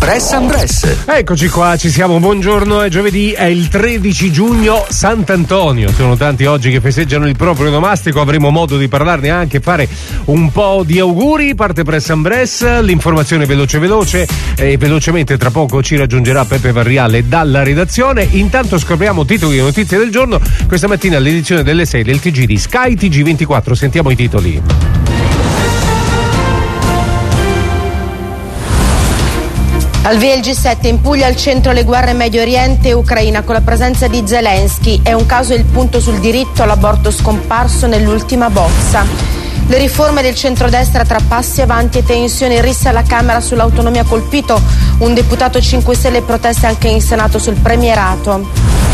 Press and Press. Eccoci qua, ci siamo, buongiorno, è giovedì, è il 13 giugno, Sant'Antonio. Sono tanti oggi che festeggiano il proprio onomastico, avremo modo di parlarne anche, fare un po' di auguri. Parte Press and Press, l'informazione veloce e velocemente tra poco ci raggiungerà Peppe Varriale dalla redazione. Intanto scopriamo titoli e notizie del giorno questa mattina all'edizione delle 6 del TG di Sky TG24. Sentiamo i titoli. Al via il G7, in Puglia al centro le guerre Medio Oriente e Ucraina con la presenza di Zelensky. È un caso il punto sul diritto all'aborto scomparso nell'ultima bozza. Le riforme del centrodestra tra passi avanti e tensioni, rissa alla Camera sull'autonomia, colpito un deputato 5 Stelle, proteste anche in Senato sul premierato.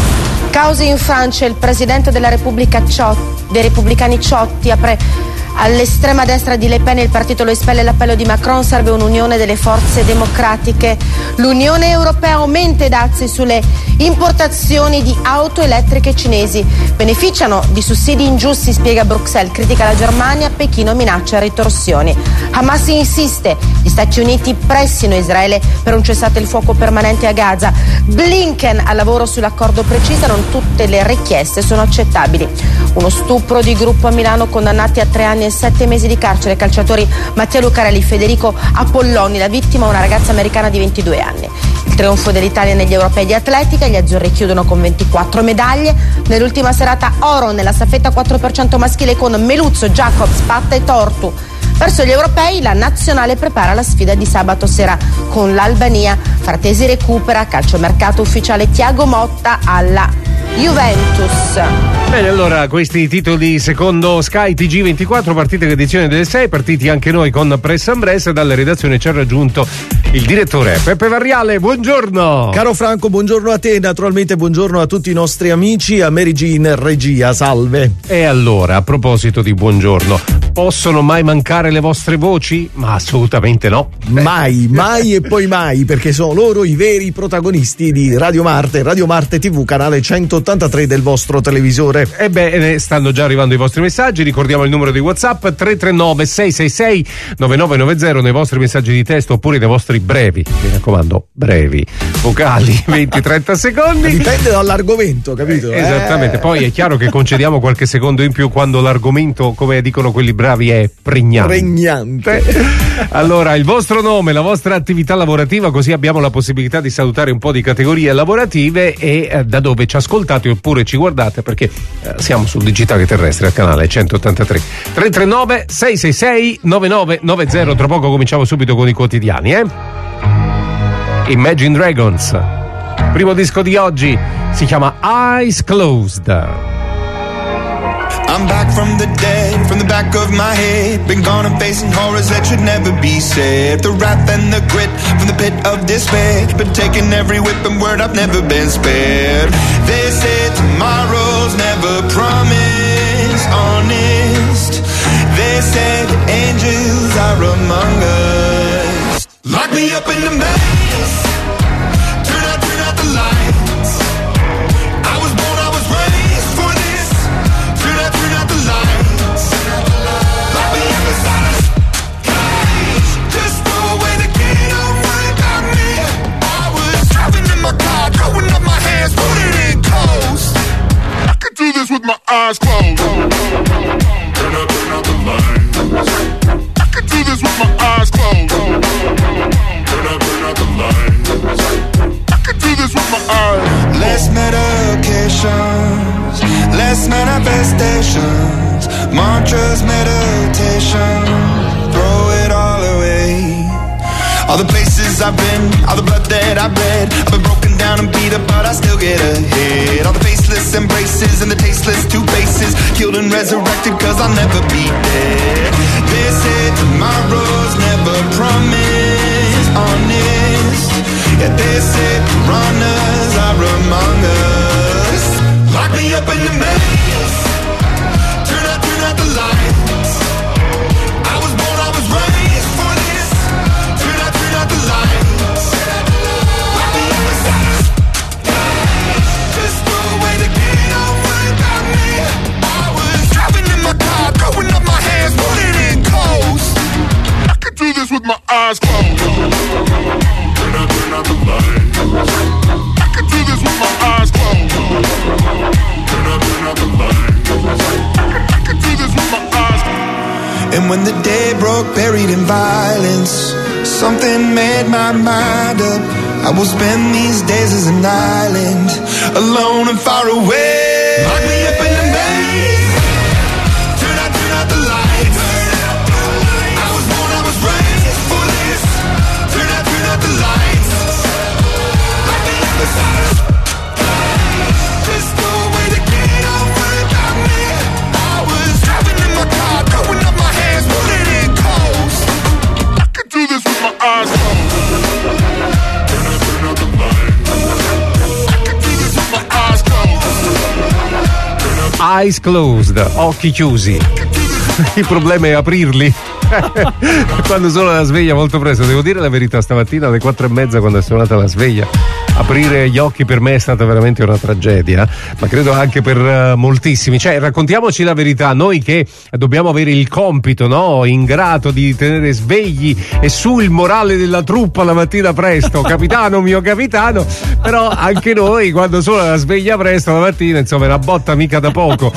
Cause in Francia, il presidente della Repubblica dei repubblicani Ciotti apre all'estrema destra di Le Pen, il partito lo espelle, l'appello di Macron, serve un'unione delle forze democratiche. L'Unione Europea aumenta i dazi sulle importazioni di auto elettriche cinesi. Beneficiano di sussidi ingiusti, spiega Bruxelles, critica la Germania, Pechino minaccia ritorsioni. Hamas insiste, gli Stati Uniti pressino Israele per un cessate il fuoco permanente a Gaza. Blinken al lavoro sull'accordo, precisa, non tutte le richieste sono accettabili. Uno stupro di gruppo a Milano, condannati a 3 anni e 7 mesi di carcere, calciatori Matteo Lucarelli, Federico Apolloni, la vittima una ragazza americana di 22 anni. Il trionfo dell'Italia negli europei di atletica, gli azzurri chiudono con 24 medaglie. Nell'ultima serata oro nella staffetta 4% maschile con Meluzzo, Jacobs, Patta e Tortu. Verso gli europei la nazionale prepara la sfida di sabato sera con l'Albania. Frattesi recupera, calciomercato ufficiale Thiago Motta alla Juventus. Bene, allora questi titoli secondo Sky TG24, partite l'edizione delle 6, partiti anche noi con Press and Press. Dalle redazione ci ha raggiunto il direttore Peppe Varriale, buongiorno. Caro Franco, buongiorno a te, naturalmente buongiorno a tutti i nostri amici, a Mary G in regia, salve. E allora, a proposito di buongiorno, possono mai mancare le vostre voci? Ma assolutamente no. Mai e poi mai, perché sono loro i veri protagonisti di Radio Marte TV, canale 183 del vostro televisore. Ebbene, stanno già arrivando i vostri messaggi, ricordiamo il numero di WhatsApp 339 666 9990 nei vostri messaggi di testo oppure nei vostri brevi, mi raccomando, brevi, vocali, 20-30 secondi. Dipende dall'argomento, capito? Esattamente, poi è chiaro che concediamo qualche secondo in più quando l'argomento, come dicono quelli bravi, è pregnante. Allora, il vostro nome, la vostra attività lavorativa, così abbiamo la possibilità di salutare un po' di categorie lavorative e da dove ci ascoltate oppure ci guardate, perché siamo sul digitale terrestre al canale 183. 339 666 9990. Tra poco cominciamo subito con i quotidiani, Imagine Dragons, primo disco di oggi, si chiama Eyes Closed. I'm back from the dead, from the back of my head. Been gone and facing horrors that should never be said. The wrath and the grit from the pit of despair. Been taking every whip and word, I've never been spared. They say tomorrow's never promised, honest. They say that angels are among us. Lock me up in the maze. Turn out the lights. I was born, I was raised for this. Turn out the lights. Lock me up inside a cage. Just throw away the key, don't worry about me. I was driving in my car, throwing up my hands, put it in coast. I could do this with my eyes closed. Turn out the lights. I could do this with my eyes closed. Turn out the lights. I could do this with my eyes. Less medications, less manifestations, mantras, meditation, throw it all away. All the places I've been, all the blood that I've bled, I've been broken down and beat up, but I still get ahead. All the faceless embraces and the tasteless two faces, killed and resurrected, cause I'll never be dead. They say tomorrow's never promised, honest. Yeah, they say piranhas are among us. Lock me up in the maze. Turn out the lights. I was born, I was raised for this. Turn out the lights. Lock me up inside a cage. Just throw away the key, don't worry about me. I was driving in my car, throwing up my hands, put it in coast. I could do this with my eyes closed. drug, buried in violence. Something made my mind up. I will spend these days as an island, alone and far away. Lock me up in the maze. Turn out the lights. I was born, I was raised for this. Turn out the lights. Lock me up inside. Just go away to get over about me. I was driving in my car, throwing up my hands, putting in cold. I could do this with my eyes closed. Eyes closed, occhi chiusi. Il problema è aprirli. Quando sono alla sveglia molto presto, devo dire la verità, stamattina alle 4:30 quando è suonata la sveglia, aprire gli occhi per me è stata veramente una tragedia, ma credo anche per moltissimi. Cioè, raccontiamoci la verità, noi che dobbiamo avere il compito, no, ingrato di tenere svegli e su il morale della truppa la mattina presto, capitano mio capitano, però anche noi quando suona la sveglia presto la mattina, insomma, è una botta mica da poco.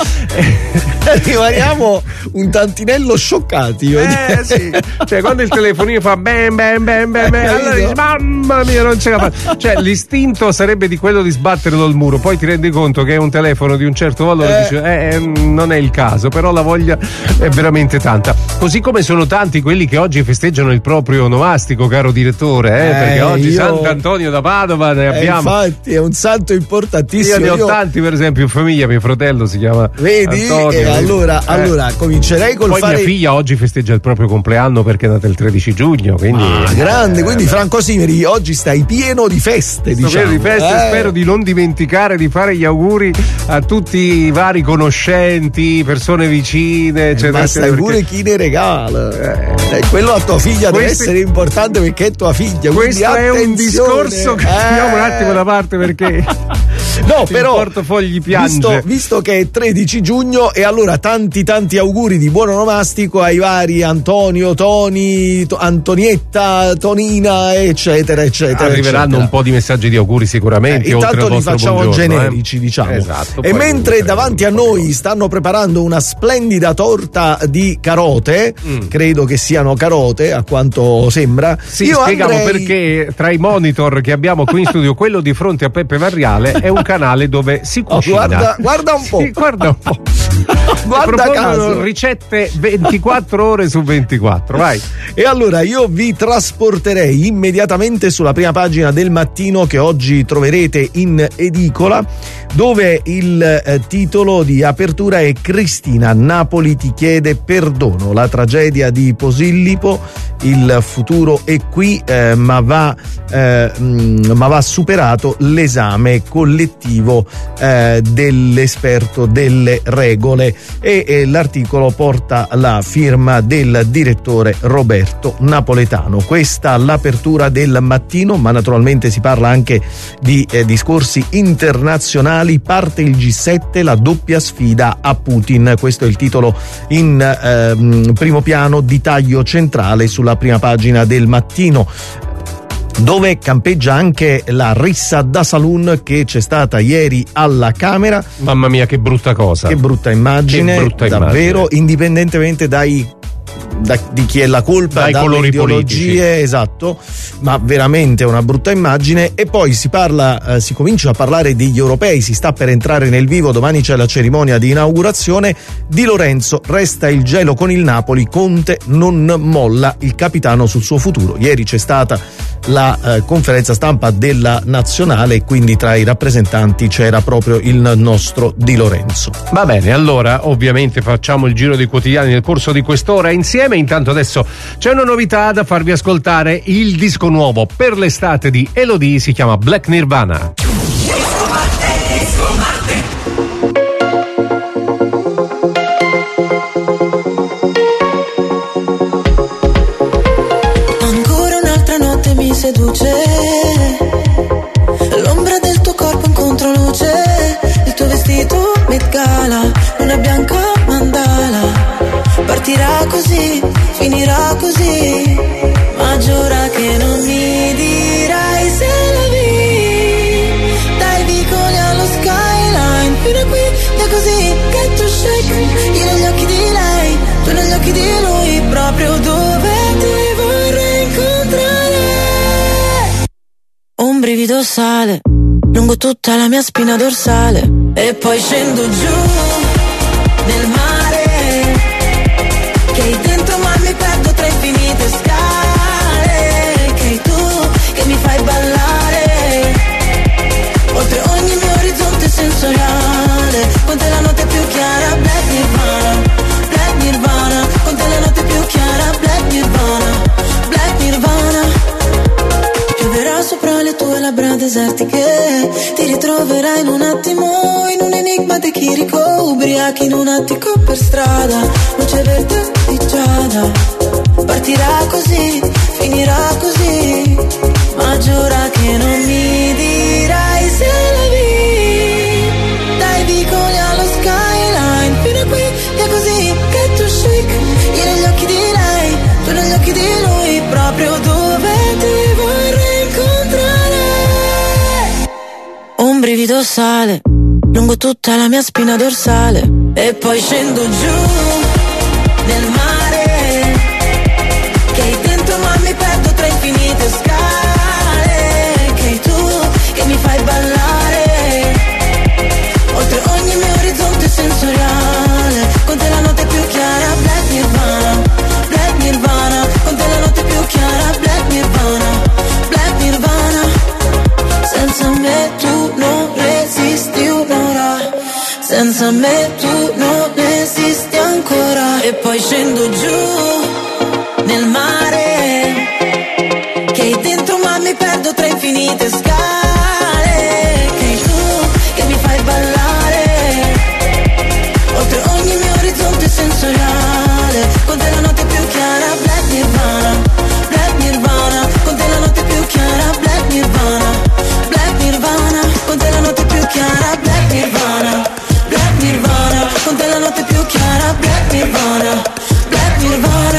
Rimaniamo un tantinello scioccati, sì. Cioè, quando il telefonino fa bam bam bam bam, allora dici, mamma mia, non ce la faccio. Cioè, l'istinto sarebbe di quello di sbatterlo al muro, poi ti rendi conto che è un telefono di un certo valore, dici, non è il caso, però la voglia è veramente tanta. Così come sono tanti quelli che oggi festeggiano il proprio onomastico, caro direttore, perché oggi Sant'Antonio da Padova ne abbiamo. Infatti è un santo importantissimo. Io ne ho tanti, per esempio in famiglia, mio fratello si chiama Antonio. Allora comincerei col poi fare. Mia figlia oggi festeggia il proprio compleanno perché è nata il 13 giugno, quindi grande, quindi Franco Simeri oggi stai pieno di feste, diciamo. Pieno di feste, spero di non dimenticare di fare gli auguri a tutti i vari conoscenti, persone vicine, eccetera. Ma sai pure chi ne regala. Quello a tua figlia deve essere importante perché è tua figlia. Questo è un discorso che teniamo un attimo da parte perché no, però il portafogli piange. Visto che è 13 giugno e allora tanti auguri di buon onomastico ai vari Antonio, Toni, Antonietta, Tonina, eccetera. Arriveranno un po' di messaggi di auguri sicuramente. Intanto li facciamo generici, diciamo. Esatto, e mentre davanti a noi stanno preparando una splendida torta di carote, credo che siano carote a quanto sembra. Sì, spieghiamo perché tra i monitor che abbiamo qui in studio, quello di fronte a Peppe Varriale è un canale dove si cucina. Guarda un po'. Sì, guarda un po'. Guarda caso. Ricette 24 ore su 24, vai. E allora io vi trasporterei immediatamente sulla prima pagina del Mattino, che oggi troverete in edicola, dove il titolo di apertura è Cristina, Napoli ti chiede perdono, la tragedia di Posillipo, il futuro è qui, ma va superato l'esame collettivo dell'esperto delle regole, e l'articolo porta la firma del direttore Roberto Napoletano. Questa l'apertura del Mattino, ma naturalmente si parla anche di discorsi internazionali. Parte il G7, la doppia sfida a Putin, questo è il titolo in primo piano di taglio centrale sulla prima pagina del Mattino, dove campeggia anche la rissa da saloon che c'è stata ieri alla Camera. Mamma mia, che brutta cosa. Che brutta immagine, davvero, indipendentemente di chi è la colpa, dai dalle colori ideologie, politici. esatto, ma veramente una brutta immagine. E poi si comincia a parlare degli europei, si sta per entrare nel vivo, domani c'è la cerimonia di inaugurazione. Di Lorenzo, resta il gelo con il Napoli, Conte non molla il capitano sul suo futuro. Ieri c'è stata la conferenza stampa della nazionale, quindi tra i rappresentanti c'era proprio il nostro Di Lorenzo. Va bene, allora ovviamente facciamo il giro dei quotidiani nel corso di quest'ora insieme. Intanto adesso c'è una novità da farvi ascoltare, il disco nuovo per l'estate di Elodie, si chiama Black Nirvana. Ancora un'altra notte mi seduce, l'ombra del tuo corpo in controluce, il tuo vestito Met Gala, luna bianca mandala. Partirà così, finirà così, ma giura che non mi dirai se la vi. Dai vicoli allo skyline, fino a qui, è così che tu shake. Io negli occhi di lei, tu negli occhi di lui, proprio dove brivido sale lungo tutta la mia spina dorsale e poi scendo giù nel mare, che hai dentro ma mi perdo tra infinite scale, che hai tu che mi fai ballare oltre ogni mio orizzonte sensoriale, con te la notte più chiara, Black Nirvana, Black Nirvana, con te la notte più chiara, Black Nirvana, Black Nirvana. Pioverà sopra le tue labbra desertiche, ti ritroverai in un attimo in un enigma di Chirico, ubriachi in un attico per strada, luce verde di giada, partirà così, finirà così, ma giura che non mi dirai se la vi, dai vicoli allo skyline, fino a qui è così che tu chic, io negli occhi di lei, tu negli occhi di lui, proprio dove ti vorrei incontrare. Un brivido sale lungo tutta la mia spina dorsale e poi scendo giù nel mare, che hai dentro ma mi perdo tra infinite scale, che hai tu che mi fai ballare oltre ogni mio orizzonte sensoriale, con te la notte più chiara, Black Nirvana, Black Nirvana, con te la notte più chiara, Black Nirvana, Black Nirvana, senza me tu non resisti un'ora, senza me tu non esisti ancora, e poi scendo giù nel mare, che hai dentro ma mi perdo tra infinite scale, che hai tu che mi fai ballare oltre ogni mio orizzonte sensoriale, con te la notte più chiara, Black Nirvana, Black Nirvana, con te la notte più chiara, Black Nirvana, Black Nirvana, con te la notte più chiara, Black Nirvana, Black Nirvana, con te la notte più chiara, Black Nirvana, Black Nirvana,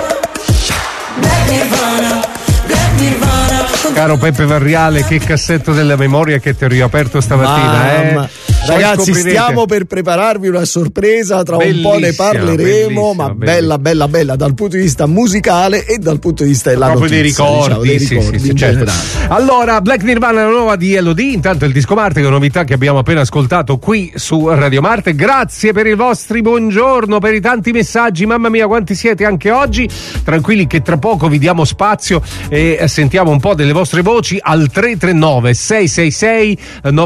Black Nirvana, Black Nirvana. Caro Peppe Varriale, che cassetto della memoria che ti ho riaperto stamattina, Ragazzi, stiamo per prepararvi una sorpresa, tra un po' ne parleremo, ma bella dal punto di vista musicale e dal punto di vista della proprio notizia, dei ricordi, sì, certo. Allora, Black Nirvana, la nuova di Elodie, intanto il disco Marte, che è una novità che abbiamo appena ascoltato qui su Radio Marte. Grazie per i vostri buongiorno, per i tanti messaggi, mamma mia quanti siete anche oggi. Tranquilli che tra poco vi diamo spazio e sentiamo un po' delle vostre voci al 339 666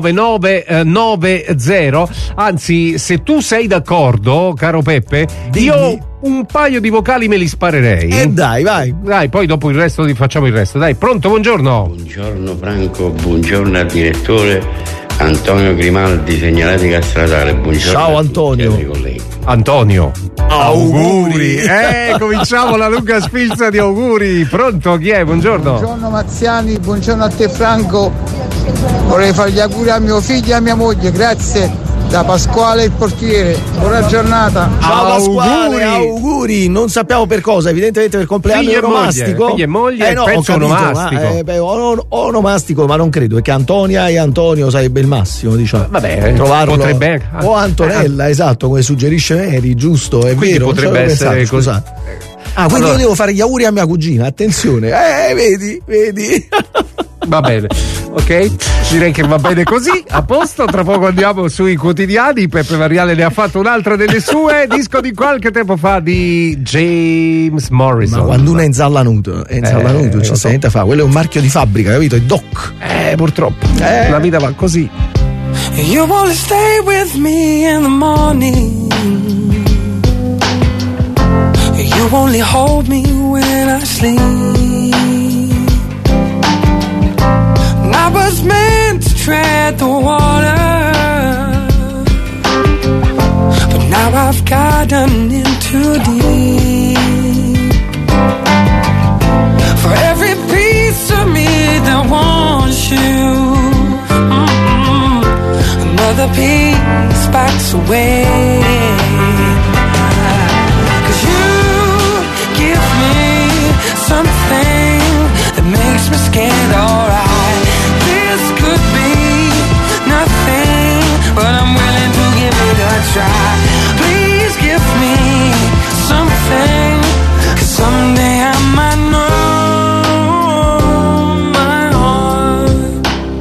9990. Anzi, se tu sei d'accordo, caro Peppe, io un paio di vocali me li sparerei. Dai, poi dopo il resto facciamo il resto. Dai, pronto, buongiorno. Buongiorno Franco, buongiorno al direttore Antonio Grimaldi, segnaletica stradale. Buongiorno. Ciao Antonio. Antonio, auguri. Cominciamo la lunga sfilza di auguri. Pronto, chi è? Buongiorno. Buongiorno Mazziani, buongiorno a te Franco. Vorrei fare gli auguri a mio figlio e a mia moglie, grazie. Da Pasquale il portiere, buona giornata. Ciao Pasquale, auguri. Non sappiamo per cosa, evidentemente per compleanno onomastico. Figlia e moglie, no, penso onomastico. Onomastico, ma non credo, perché Antonia e Antonio sarebbe il massimo, diciamo. Vabbè, trovarlo. Potrebbe. O Antonella, esatto, come suggerisce Mary, giusto, è quindi vero. Potrebbe essere così. Quindi allora, io devo fare gli auguri a mia cugina, attenzione. Vedi. Va bene, ok? Direi che va bene così, a posto. Tra poco andiamo sui quotidiani. Peppe Variale ne ha fatto un'altra delle sue. Disco di qualche tempo fa di James Morrison. Ma quando uno è inzallanuto, c'è so. Niente a fare. Quello è un marchio di fabbrica, capito? È Doc. Purtroppo. La vita va così. You wanna stay with me in the morning. You only hold me when I sleep. I was meant to tread the water, but now I've gotten in too deep. For every piece of me that wants you, another piece backs away. 'Cause you give me something that makes me scared, alright. But I'm willing to give it a try. Please give me something, 'cause someday I might know my heart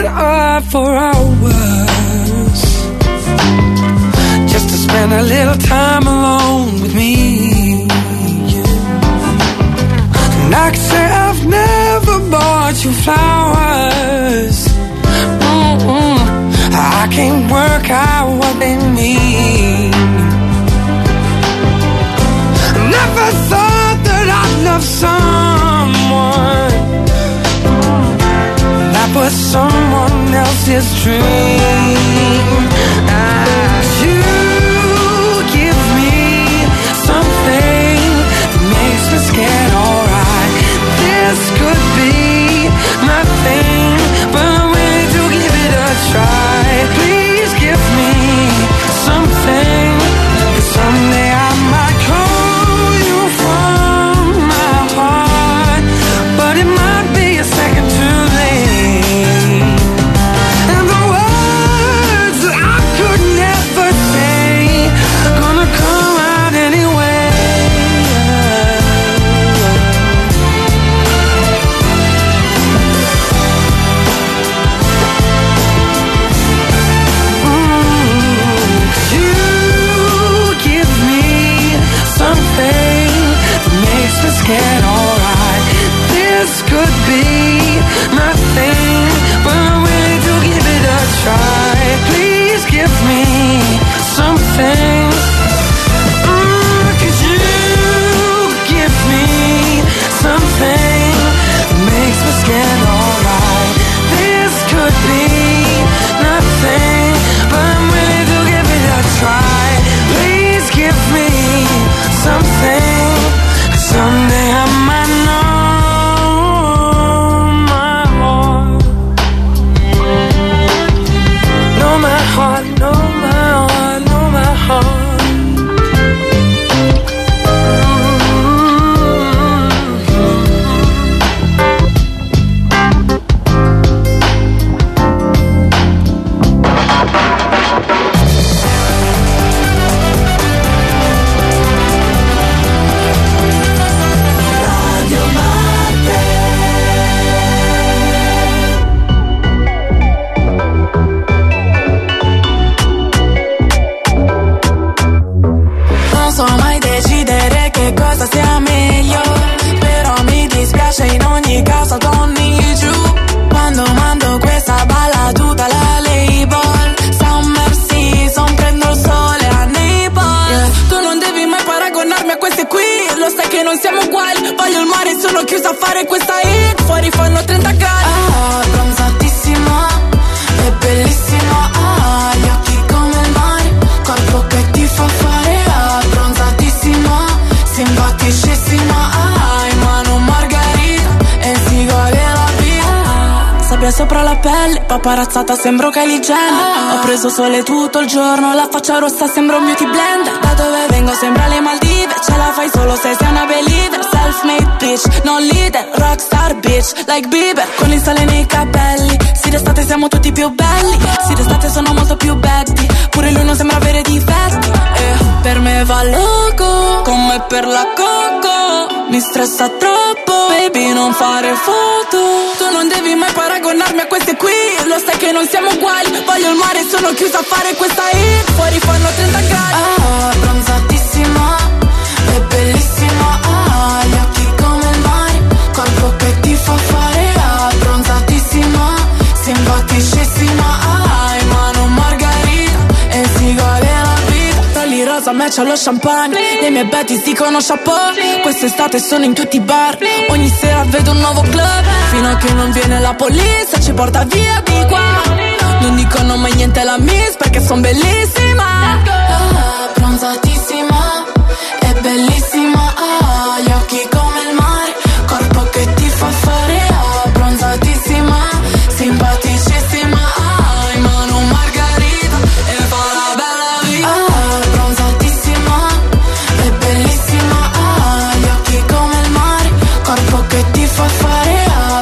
up for hours just to spend a little time alone with me. And I can say I've never bought you flowers. I can't work out what they mean. I never thought that I'd love someone that was someone else's dream. You give me something that makes me scared, alright. This could be my thing, but I'm willing to give it a try. Please give me something, 'cause someday I might call you from my heart, but it might be a second too late. And the words that I could never say are gonna come out anyway. You give me something that makes me scared, alright. This could be my thing, but I'm willing to give it a try. Please give me something, 'cause you give me something that makes me scared, alright. This could be nothing, but I'm willing to give it a try. Please give me something, 'cause someday I might know my heart. Know my heart, know my heart, know my heart. Non so mai decidere che cosa sia meglio, però mi dispiace in ogni caso don't need you. Quando mando questa ballatuta alla label, Summer Season, prendo il sole a Naples. Yeah. Tu non devi mai paragonarmi a queste qui, lo sai che non siamo uguali. Voglio il mare, sono chiusa a fare questa hit, fuori fanno 30 gradi. Ah, bronzatissima, è bellissima, ah, gli occhi come il mare, corpo che ti fa fare, ah, bronzatissima, simpaticissima, ah, in mano margarita e si gode la vita. Sabbia sopra la pelle, paparazzata sembro Kylie Jenner. Ho preso sole tutto il giorno, la faccia rossa sembra un beauty blender. Da dove vengo sembra le Maldive, ce la fai solo se sei una believer. Self-made bitch, non leader, rockstar bitch, like Bieber. Con il sale nei capelli, sì d'estate siamo tutti più belli, sì d'estate sono molto più betty, pure lui non sembra avere difetti. Per me va loco, come per la coco, mi stressa troppo, baby non fare foto. Tu non devi mai paragonarmi a queste qui, lo sai che non siamo uguali. Voglio il mare, sono chiusa a fare questa hit, fuori fanno 30 gradi. Ah, bronzatissima, è bellissima, ah, gli occhi come il mare, corpo che ti fa fare, ah, bronzatissima, simpaticissima, ah, in mano margarita e si gode la vita. Rolli rosa match allo champagne, le mie betties dicono chapeau. Quest'estate sono in tutti i bar, ogni sera vedo un nuovo club, fino a che non viene la polizia, ci porta via di qua. Non dicono mai niente alla miss perché son bellissima. Ah, bronzatissima, è bellissima, ah, gli occhi come il mare, corpo che ti fa fare, ah, bronzatissima, simpaticissima, ah, in mano margarita e fa la bella vita. Ah, bronzatissima, è bellissima, ah, gli occhi come il mare, corpo che ti fa fare, ah,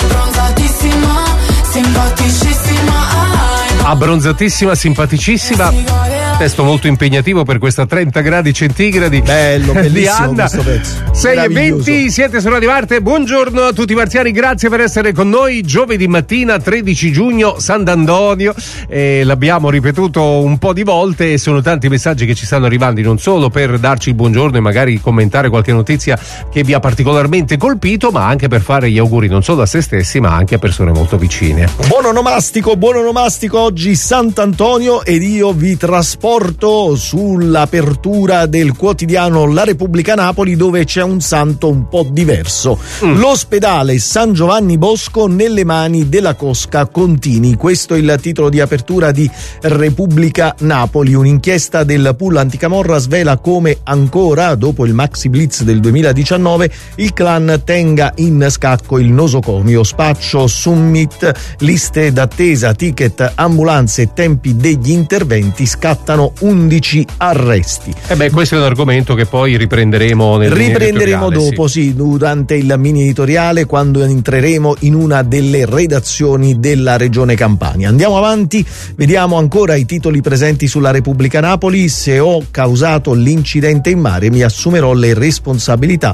bronzatissima, simpaticissima, ah, abbronzatissima, simpaticissima. Testo molto impegnativo per questa 30 gradi centigradi. Bello, bellissimo di Anna. questo pezzo. 6:20, siete su Radio Marte. Buongiorno a tutti i marziani, grazie per essere con noi. Giovedì mattina, 13 giugno, Sant'Antonio. L'abbiamo ripetuto un po' di volte e sono tanti messaggi che ci stanno arrivando, non solo per darci il buongiorno e magari commentare qualche notizia che vi ha particolarmente colpito, ma anche per fare gli auguri non solo a se stessi, ma anche a persone molto vicine. Buon onomastico, oggi Sant'Antonio ed io vi trasporto sull'apertura del quotidiano La Repubblica Napoli, dove c'è un santo un po' diverso. L'ospedale San Giovanni Bosco nelle mani della cosca Contini. Questo è il titolo di apertura di Repubblica Napoli. Un'inchiesta del pool anticamorra svela come ancora, dopo il maxi blitz del 2019, il clan tenga in scacco il nosocomio. Spaccio, summit, liste d'attesa, ticket, ambulanze e tempi degli interventi scattano 11 arresti. Questo è un argomento che poi riprenderemo dopo, sì, durante il mini editoriale, quando entreremo in una delle redazioni della regione Campania. Andiamo avanti, vediamo ancora i titoli presenti sulla Repubblica Napoli. Se ho causato l'incidente in mare mi assumerò le responsabilità.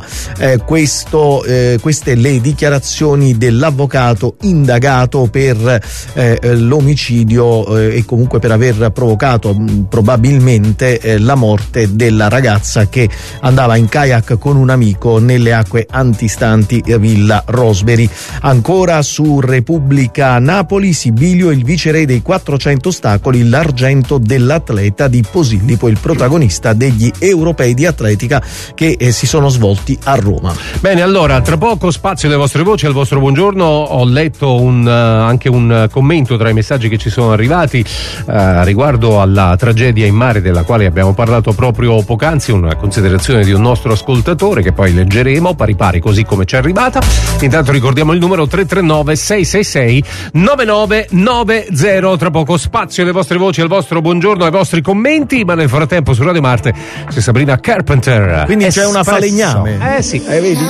Queste le dichiarazioni dell'avvocato indagato per l'omicidio e comunque per aver provocato probabilmente la morte della ragazza che andava in kayak con un amico nelle acque antistanti Villa Rosberry. Ancora su Repubblica Napoli, Sibilio, il viceré dei 400 ostacoli, l'argento dell'atleta di Posillipo, il protagonista degli europei di atletica che si sono svolti a Roma. Bene, allora tra poco spazio alle vostre voci, al vostro buongiorno. Ho letto anche un commento tra i messaggi che ci sono arrivati riguardo alla tragedia in mare della quale abbiamo parlato proprio poc'anzi, una considerazione di un nostro ascoltatore che poi leggeremo pari pari così come ci è arrivata. Intanto ricordiamo il numero 339 666 9990. Tra poco spazio alle vostre voci, al vostro buongiorno, ai vostri commenti, ma nel frattempo su Radio Marte c'è Sabrina Carpenter. Quindi c'è una falegname. Sì. Vedi?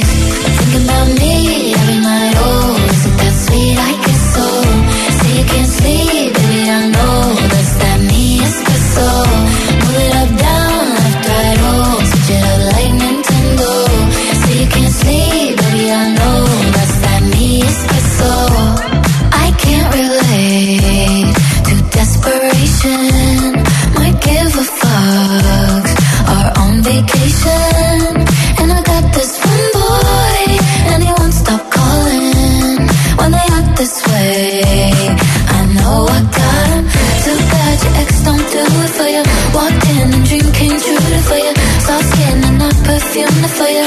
Might give a fuck. Are on vacation, and I got this one boy, and he won't stop calling when they act this way. I know I got him. Too bad your ex don't do it for you. Walked in and dream came true for you. Soft skin and not perfume for you.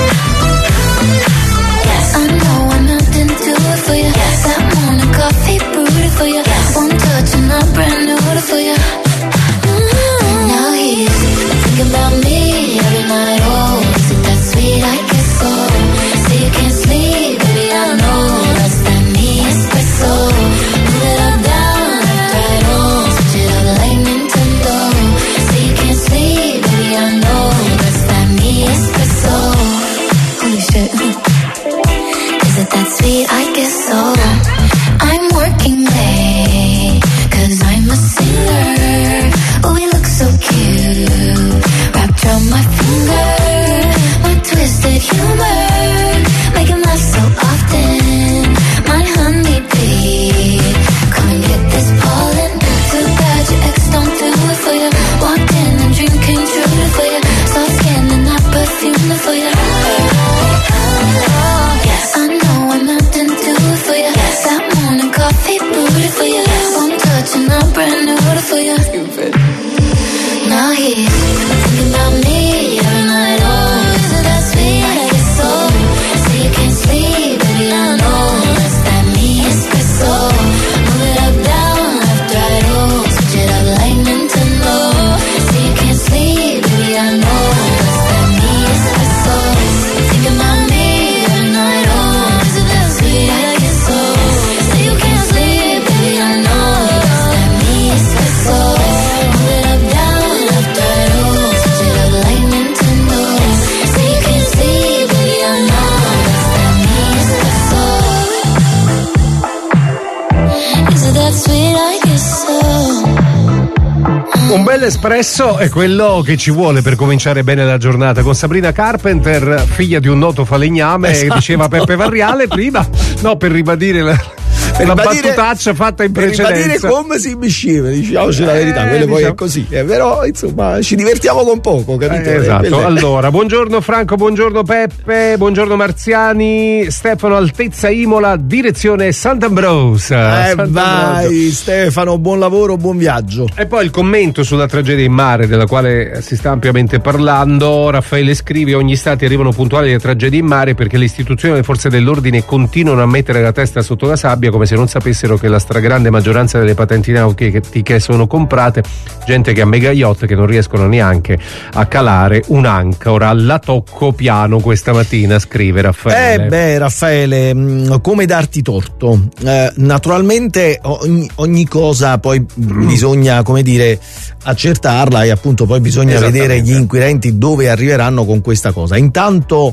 Yes, I know I didn't do it for you. Yes, that morning coffee brewed for you. Yes, one touch and I'm brand new for you. Now he's thinking about me every night. Oh, is it that sweet? I guess so. Say you can't sleep, baby, I know. That's that me espresso. Move it up, down, left, right, oh. Switch it up like Nintendo. Say you can't sleep, baby, I know. That's that me espresso. Holy shit. Is it that sweet? I guess so. I'm working late, 'cause I'm a singer. Oh, we look so cute, wrapped around my finger. My twisted humor, make him laugh so often. My honeybee, come and get this pollen. Too bad your ex don't do it for you. Walked in and dream came true for you. Soft skin and not perfume for you. Yes, I know I'm not didn't do it for you. Yes, that morning coffee brewed for you. One touch and I'm brand new for you. Stupid. Now he's thinking about me every night. Oh, is it that sweet? I guess so. Un bel espresso è quello che ci vuole per cominciare bene la giornata. Con Sabrina Carpenter, figlia di un noto falegname, esatto. Diceva Peppe Varriale prima, no, per ribadire la battutaccia fatta in precedenza. Per ribadire come si misciva, diciamoci la verità, quello poi è così. Però insomma ci divertiamo con poco, capito? Esatto. Allora, buongiorno Franco, buongiorno Peppe, buongiorno Marziani, Stefano Altezza Imola, direzione Sant'Ambrose. Vai Stefano, buon lavoro, buon viaggio. E poi il commento sulla tragedia in mare, della quale si sta ampiamente parlando. Raffaele scrive: ogni stati arrivano puntuali alle tragedie in mare perché le istituzioni e le forze dell'ordine continuano a mettere la testa sotto la sabbia, come se non sapessero che la stragrande maggioranza delle patenti nautiche sono comprate, gente che ha mega yacht che non riescono neanche a calare un'ancora. La tocco piano questa mattina, scrive Raffaele. Raffaele, come darti torto? Naturalmente ogni cosa poi bisogna, come dire, accertarla, e appunto poi bisogna vedere gli inquirenti dove arriveranno con questa cosa. Intanto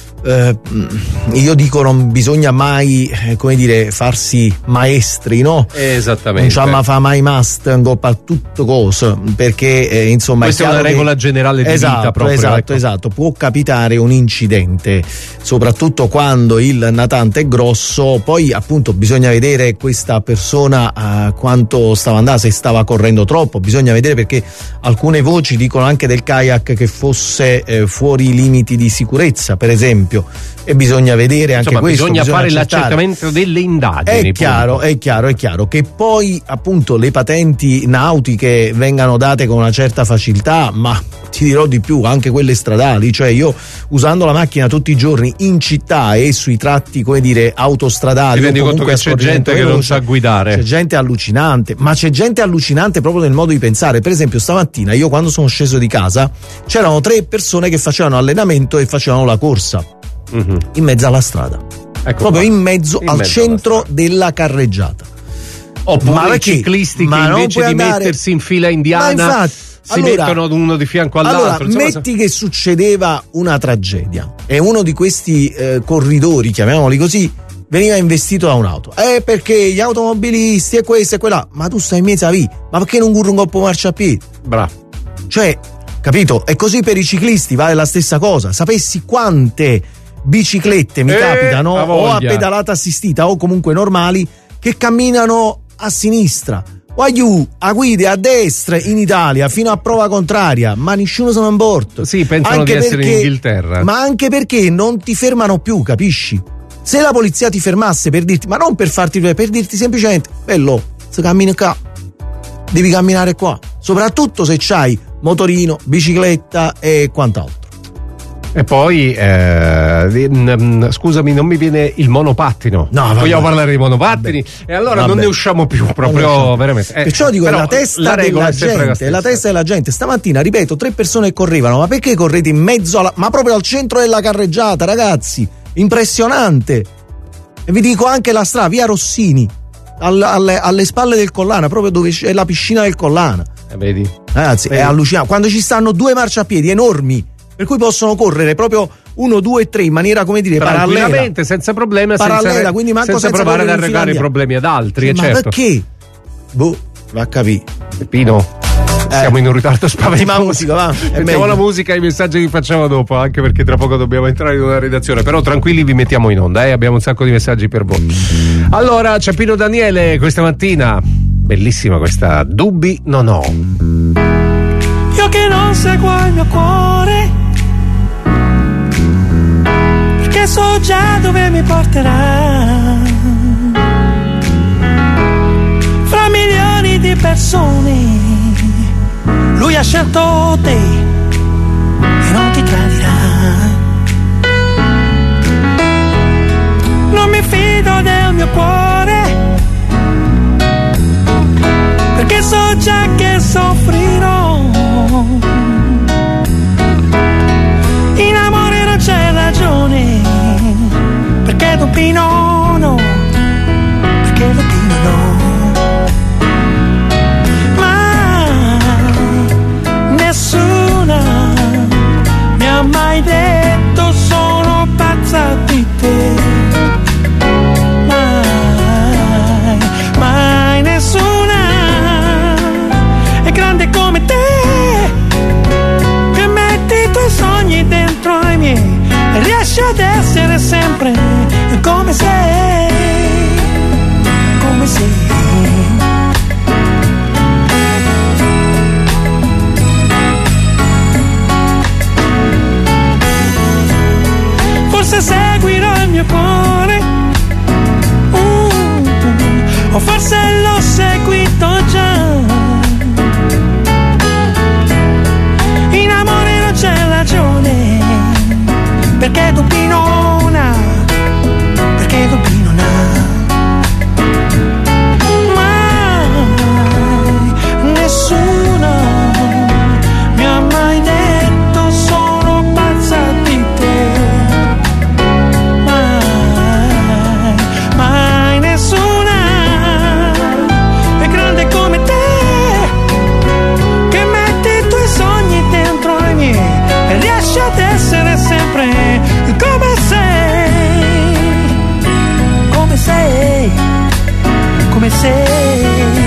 io dico, non bisogna mai, come dire, farsi maestri, no? Esattamente. Non ci fa mai must a tutto cosa, perché insomma questa è una regola generale di vita proprio. Esatto, può capitare un incidente, soprattutto quando il natante è grosso. Poi appunto bisogna vedere questa persona quanto stava andando, se stava correndo troppo, bisogna vedere, perché alcune voci dicono anche del kayak che fosse fuori i limiti di sicurezza, per esempio. E bisogna vedere anche questo, bisogna fare l'accertamento delle indagini. È chiaro che poi appunto le patenti nautiche vengano date con una certa facilità, ma ti dirò di più, anche quelle stradali. Cioè io, usando la macchina tutti i giorni in città e sui tratti, come dire, autostradali, ti rendi conto che c'è gente che non sa guidare, c'è gente allucinante, ma c'è gente allucinante proprio nel modo di pensare. Per esempio stamattina io, quando sono sceso di casa, c'erano 3 persone che facevano allenamento e facevano la corsa in mezzo alla strada, proprio in mezzo al centro della carreggiata. Oppure i ciclisti che invece di mettersi in fila indiana si mettono uno di fianco all'altro. Metti che succedeva una tragedia e uno di questi corridori, chiamiamoli così, veniva investito da un'auto. Perché gli automobilisti e questo e quella. Ma tu stai in mezzo a via, ma perché non corri un po' marciapiede? Bravo. Cioè, capito? E così per i ciclisti vale la stessa cosa. Sapessi quante biciclette mi capitano, o a pedalata assistita o comunque normali, che camminano a sinistra o a guida a destra in Italia fino a prova contraria, ma nessuno se ne importa. Sì, pensano anche di essere in Inghilterra. Ma anche perché non ti fermano più, capisci? Se la polizia ti fermasse per dirti, ma non per farti, per dirti semplicemente: bello, se cammini qua, devi camminare qua, soprattutto se c'hai motorino, bicicletta e quant'altro. E poi scusami, non mi viene il monopattino. No, vogliamo parlare di monopattini? E allora non ne usciamo più, proprio veramente. Perciò dico, la testa della gente, la testa della gente. Stamattina, ripeto, 3 persone che correvano. Ma perché correte in mezzo ma proprio al centro della carreggiata, ragazzi? Impressionante. E vi dico anche la strada, via Rossini, alle spalle del Collana, proprio dove c'è la piscina del Collana. Vedi? Ragazzi, è allucinante. Quando ci stanno 2 marciapiedi enormi, per cui possono correre proprio 1, 2, 3 in maniera, come dire, parallela, senza problemi, quindi manco senza provare ad arrecare i problemi ad altri. Ma certo. Perché? Va a capire. Peppino, siamo in un ritardo spaventoso. Musica, va. Mettiamo la musica e i messaggi li facciamo dopo, anche perché tra poco dobbiamo entrare in una redazione. Però tranquilli, vi mettiamo in onda, abbiamo un sacco di messaggi per voi. Allora, c'è Pino Daniele questa mattina, bellissima questa, dubbi non ho. Io che non seguo il mio cuore, perché so già dove mi porterà. Fra milioni di persone lui ha scelto te e non ti tradirà. Non mi fido del mio cuore, perché so già che soffrirò. In amore non c'è ragione, perché Pino no, perché Pino no. Ma nessuna mi ha mai detto riesci ad essere sempre come sei, come sei. Forse seguirò il mio cuore, o forse l'ho seguito già. In amore non c'è ragione, perché dubbi non ha, perché dubbi non ha. Mai nessuno mi ha mai detto sono pazza di te. Mai nessuna è grande come te, che metti i tuoi sogni dentro i miei e riesci ad essere sempre come sei, come sei, come sei.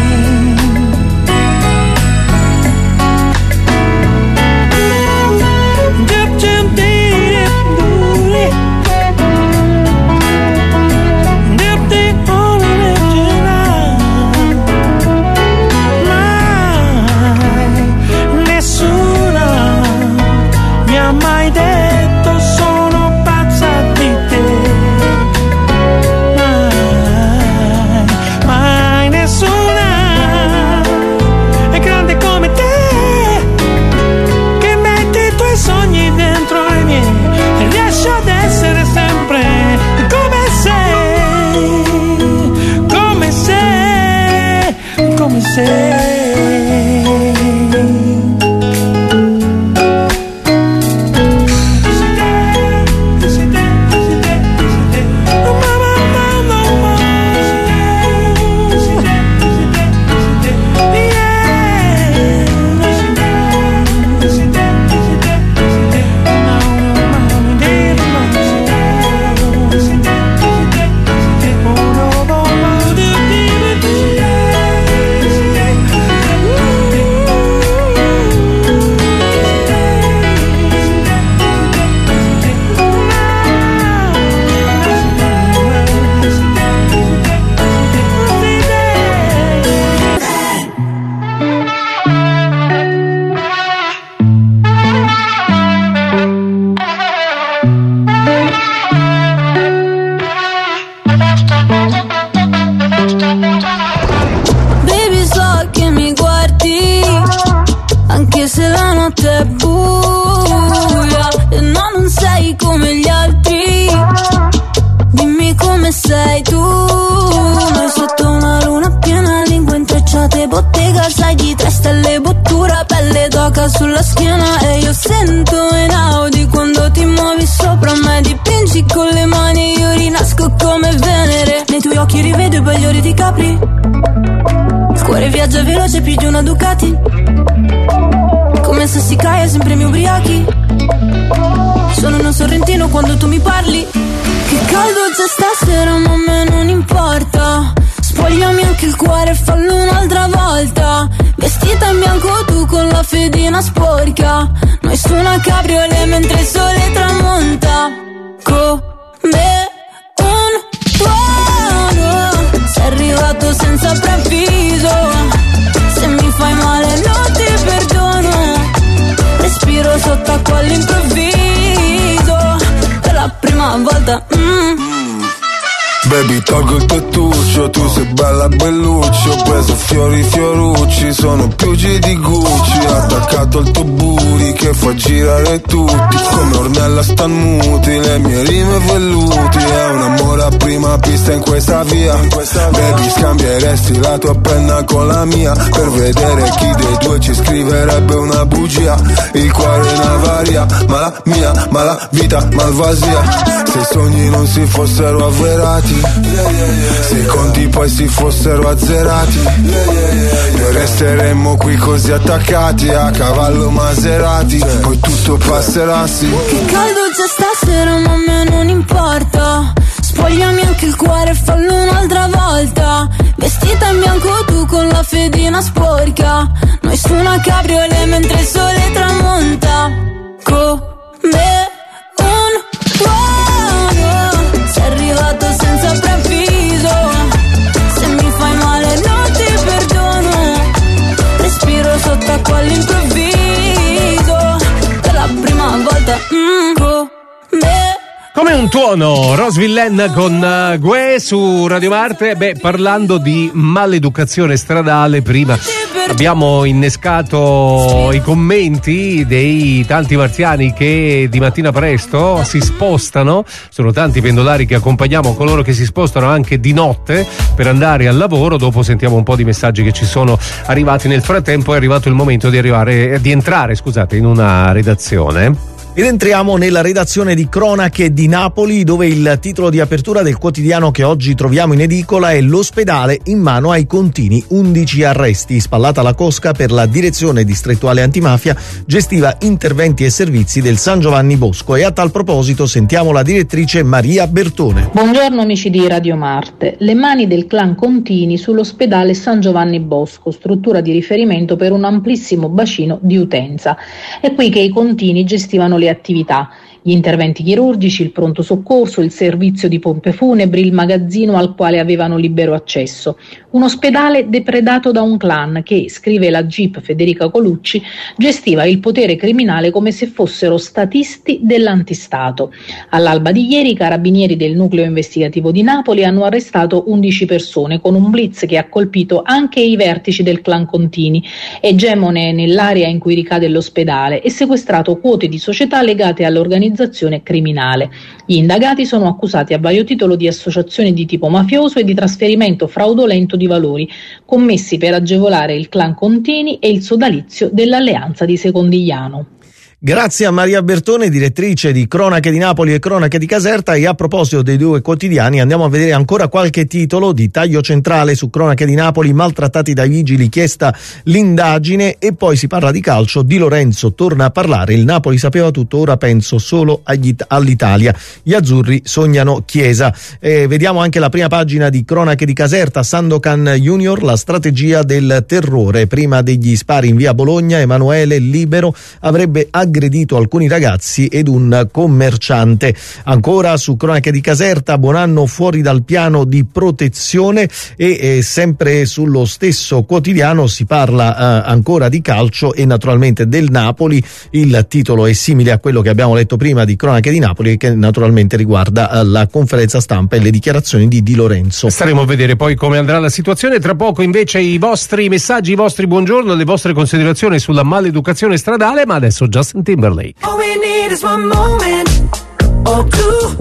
Sulla schiena e io sento in Audi quando ti muovi sopra me, dipingi con le mani, io rinasco come Venere. Nei tuoi occhi rivedo i bagliori di Capri, il cuore viaggia veloce più di una Ducati, come se si caia sempre mi ubriachi. Sono un sorrentino quando tu mi parli. Che caldo c'è stasera ma a me non importa, spogliami anche il cuore e fallo un'altra volta. Vestita in bianco tu con la fedina sporca, noi su una cabriolet mentre il sole tramonta. Come un tuono, sei arrivato senza preavviso, se mi fai male non ti perdono. Respiro sott'acqua all'improvviso, per la prima volta. Baby, tolgo il tettuccio, tu sei bella belluccio. Ho preso fiori fiorucci, sono più G di Gucci. Attaccato al tuo booty che fa girare tutti, come Ornella stan muti, le mie rime velluti. È un amore a prima pista in questa via. Baby, scambieresti la tua penna con la mia, per vedere chi dei due ci scriverebbe una bugia. Il cuore è una varia, ma la mia, ma la vita malvasia. Se i sogni non si fossero avverati, se i conti poi si fossero azzerati, noi resteremmo qui così attaccati a cavallo Maserati, poi tutto passerà, sì. Che caldo c'è stasera ma a me non importa, spogliami anche il cuore e fallo un'altra volta. Vestita in bianco tu con la fedina sporca, noi su una cabriolet mentre il sole tramonta. Come un tuono, tuono, Rose Villain con Gue su Radio Marte. Parlando di maleducazione stradale, prima abbiamo innescato i commenti dei tanti marziani che di mattina presto si spostano. Sono tanti pendolari che accompagniamo, coloro che si spostano anche di notte per andare al lavoro. Dopo sentiamo un po' di messaggi che ci sono arrivati. Nel frattempo è arrivato il momento di entrare in una redazione. Ed entriamo nella redazione di Cronache di Napoli, dove il titolo di apertura del quotidiano che oggi troviamo in edicola è "L'ospedale in mano ai contini, 11 arresti, spallata la cosca per la direzione distrettuale antimafia, gestiva interventi e servizi del San Giovanni Bosco". E a tal proposito sentiamo la direttrice Maria Bertone. Buongiorno amici di Radio Marte. Le mani del clan Contini sull'ospedale San Giovanni Bosco, struttura di riferimento per un amplissimo bacino di utenza. È qui che i Contini gestivano le attività, gli interventi chirurgici, il pronto soccorso, il servizio di pompe funebri, il magazzino al quale avevano libero accesso. Un ospedale depredato da un clan che, scrive la GIP Federica Colucci, gestiva il potere criminale come se fossero statisti dell'antistato. All'alba di ieri i carabinieri del nucleo investigativo di Napoli hanno arrestato 11 persone con un blitz che ha colpito anche i vertici del clan Contini, egemone nell'area in cui ricade l'ospedale, e sequestrato quote di società legate all'organizzazione criminale. Gli indagati sono accusati a vario titolo di associazione di tipo mafioso e di trasferimento fraudolento di valori commessi per agevolare il clan Contini e il sodalizio dell'alleanza di Secondigliano. Grazie a Maria Bertone, direttrice di Cronache di Napoli e Cronache di Caserta. E a proposito dei due quotidiani, andiamo a vedere ancora qualche titolo di taglio centrale su Cronache di Napoli. Maltrattati dai vigili, chiesta l'indagine. E poi si parla di calcio. Di Lorenzo torna a parlare: il Napoli sapeva tutto, ora penso solo all'Italia. Gli azzurri sognano Chiesa. Vediamo anche la prima pagina di Cronache di Caserta. Sandokan Junior, la strategia del terrore. Prima degli spari in via Bologna, Emanuele Libero avrebbe aggredito alcuni ragazzi ed un commerciante. Ancora su Cronache di Caserta, Buonanno fuori dal piano di protezione. E sempre sullo stesso quotidiano si parla ancora di calcio e naturalmente del Napoli. Il titolo è simile a quello che abbiamo letto prima di Cronache di Napoli, che naturalmente riguarda la conferenza stampa e le dichiarazioni di Di Lorenzo. Staremo a vedere poi come andrà la situazione. Tra poco invece i vostri messaggi, i vostri buongiorno, le vostre considerazioni sulla maleducazione stradale, ma adesso Justin Timberlake. All we need is one moment or two,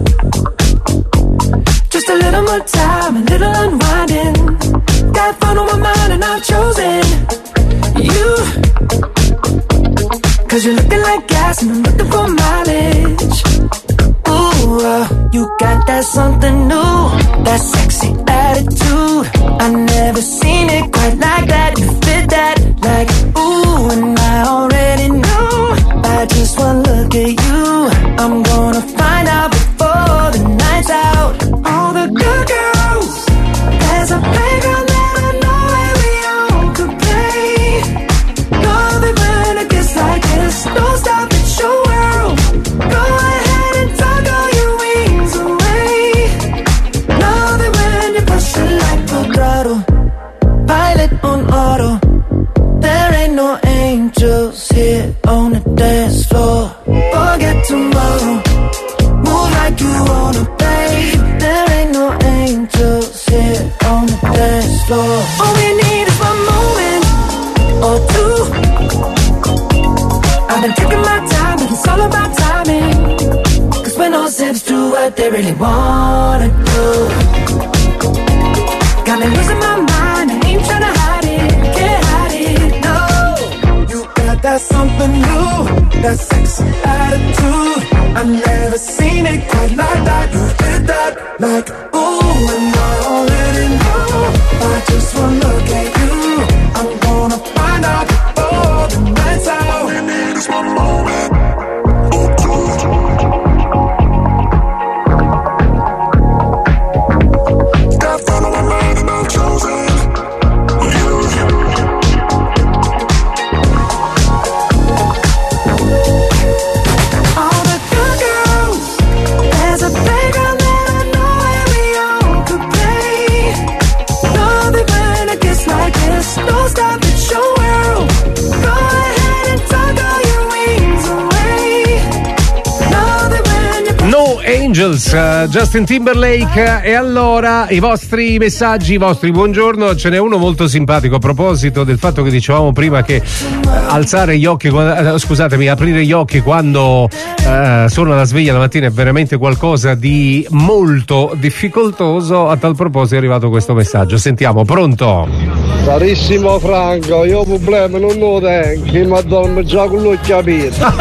just a little more time, a little unwinding. Got fun on my mind and I've chosen you, 'cause you're looking like gas and I'm looking for mileage. Ooh, you got that something new, that sexy attitude. I never seen it quite like that. You fit that like ooh, and I already know. By just one look at you, I'm gonna find out before the night's out. All the good girls, there's a playground that I know where we all could play. Nothing when it gets like this, don't stop, it's your world. Go ahead and tuck all your wings away. Nothing when you push it like a throttle, pilot on auto. There ain't no angels here on the dance floor. Forget tomorrow, move like you wanna play. There ain't no angels here on the dance floor. All we need is one moment or two. I've been taking my time, but it's all about timing. 'Cause when all zips do what they really wanna do, got me losing my mind, I ain't tryna hide it, can't hide it, no. You got that something new, that sexy attitude. I've never seen it quite like that. You did that like ooh, and I already know. By just one look at you, I'm gonna find out before the night's out. All we need is one moment or two. Got fun on my mind and I've chosen you. All the good girls, there's a playground that I know where we Angels, Justin Timberlake. E allora i vostri messaggi, i vostri buongiorno. Ce n'è uno molto simpatico a proposito del fatto che dicevamo prima che alzare gli occhi, aprire gli occhi quando suona la sveglia la mattina è veramente qualcosa di molto difficoltoso. A tal proposito è arrivato questo messaggio, sentiamo. Pronto? Carissimo Franco, io problema non lo tengo, ma dormo già con l'occhio aperto.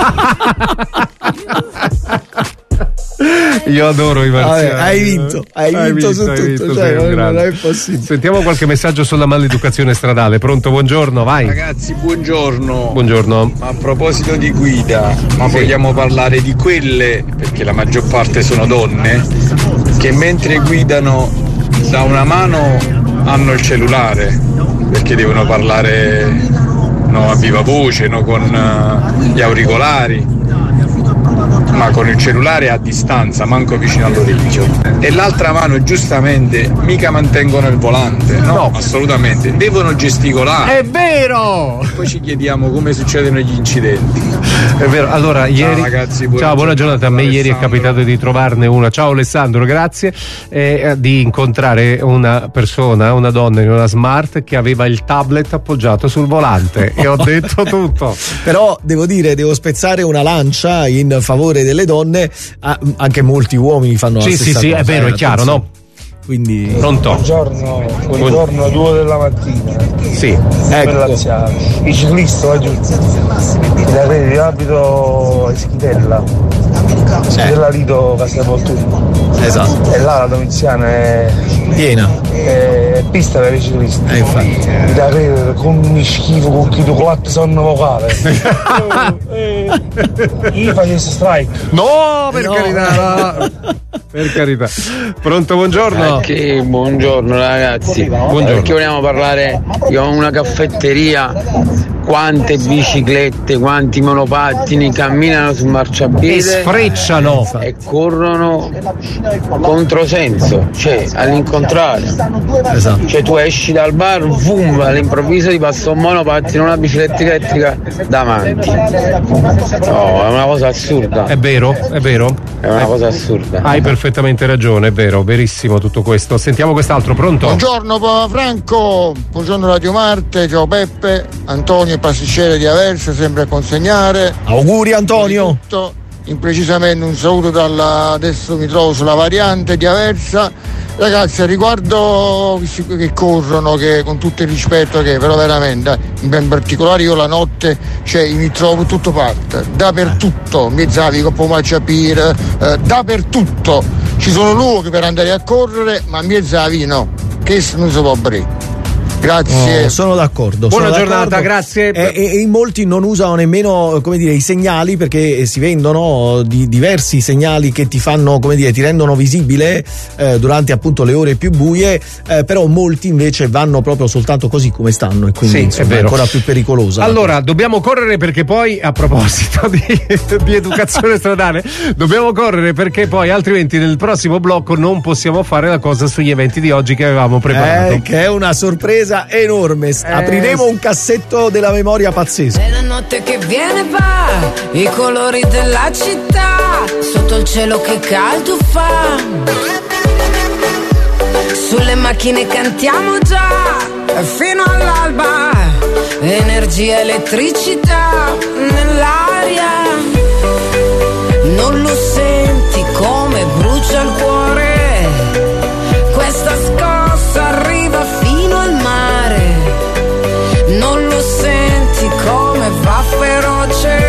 Io adoro i marziani. Hai vinto su tutto, cioè, non è possibile. Sentiamo qualche messaggio sulla maleducazione stradale. Pronto, buongiorno, vai. Ragazzi, buongiorno. Buongiorno. A proposito di guida, vogliamo parlare di quelle, perché la maggior parte sono donne, che mentre guidano da una mano hanno il cellulare, perché devono parlare a viva voce, con gli auricolari, ma con il cellulare a distanza, manco vicino all'orecchio. E l'altra mano giustamente mica mantengono il volante, no, assolutamente, devono gesticolare. È vero! Poi ci chiediamo come succedono gli incidenti. È vero, allora ieri. Ciao ragazzi, buona giornata. A me ieri è capitato di trovarne una. Ciao Alessandro, grazie. Di incontrare una persona, una donna in una Smart che aveva il tablet appoggiato sul volante e ho detto tutto. Però devo spezzare una lancia in favore delle donne, anche molti uomini fanno la stessa cosa. Sì, è vero, è chiaro, no? Quindi pronto. Buongiorno 2 della mattina. Sì, ecco. I ciclisti oggi da rete abito a Schitella. Schitella Lido Castelvolturno. Esatto. E là la Domiziana è piena. È pista per i ciclisti. Infatti. Da rete con schifo, con chi tu sonno vocale. Io facessi strike. No, per carità. Per carità. Pronto, buongiorno. Buongiorno ragazzi. Buongiorno. Perché vogliamo parlare di una caffetteria, quante biciclette, quanti monopattini camminano sul marciapiede e sfrecciano e corrono controsenso, cioè all'incontrario. Esatto. Cioè tu esci dal bar, boom, all'improvviso ti passa un monopattino, una bicicletta elettrica davanti. No, è una cosa assurda. È vero. È una cosa assurda. Hai perfettamente ragione, è vero, verissimo tutto questo. Sentiamo quest'altro, pronto? Buongiorno Franco, buongiorno Radio Marte, ciao Peppe, Antonio pasticcere di Aversa, sempre a consegnare. Auguri Antonio. Imprecisamente un saluto adesso mi trovo sulla variante di Aversa. Ragazzi, riguardo che corrono, che con tutto il rispetto che però veramente, in particolare io la notte, mi trovo tutto parte, dappertutto, mezzavi, coppo marciapiede, dappertutto. Ci sono luoghi per andare a correre, ma mezzavi no, che non si può aprire. Grazie. Sono d'accordo. Buona giornata, grazie. E in molti non usano nemmeno, i segnali, perché si vendono diversi segnali che ti fanno, ti rendono visibile durante appunto le ore più buie, però molti invece vanno proprio soltanto così come stanno, e quindi è vero. Ancora più pericolosa. Allora, dobbiamo correre perché poi, a proposito di educazione stradale, dobbiamo correre perché poi altrimenti nel prossimo blocco non possiamo fare la cosa sugli eventi di oggi che avevamo preparato. Che è una sorpresa enorme. Apriremo un cassetto della memoria pazzesco. È la notte che viene, va, i colori della città, sotto il cielo che caldo fa. Sulle macchine cantiamo già fino all'alba, energia, elettricità nell'aria. Non lo senti come brucia il cuore? Questa scossa arriva fino al mare. Non lo senti come va feroce?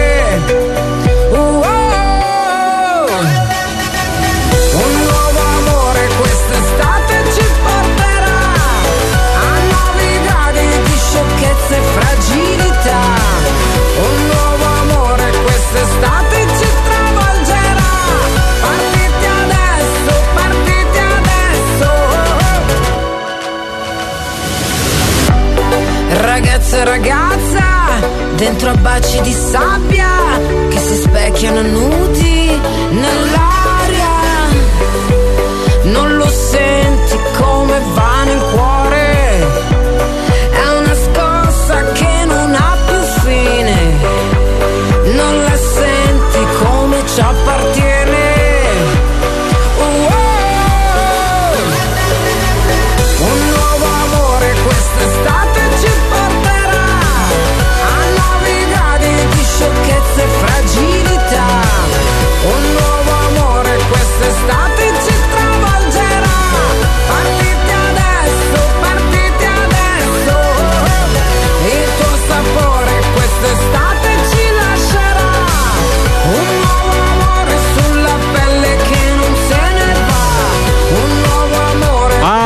Un nuovo amore quest'estate ci porterà a nuovi gradi di sciocchezza e fragilità. Un nuovo amore quest'estate ci travolgerà. Partite adesso, partite adesso. Ragazzo e ragazza, dentro a baci di sabbia che si specchiano nudi nell'aria. Non lo senti come va nel cuore? È una scossa che non ha più fine. Non la senti come ci appartiene?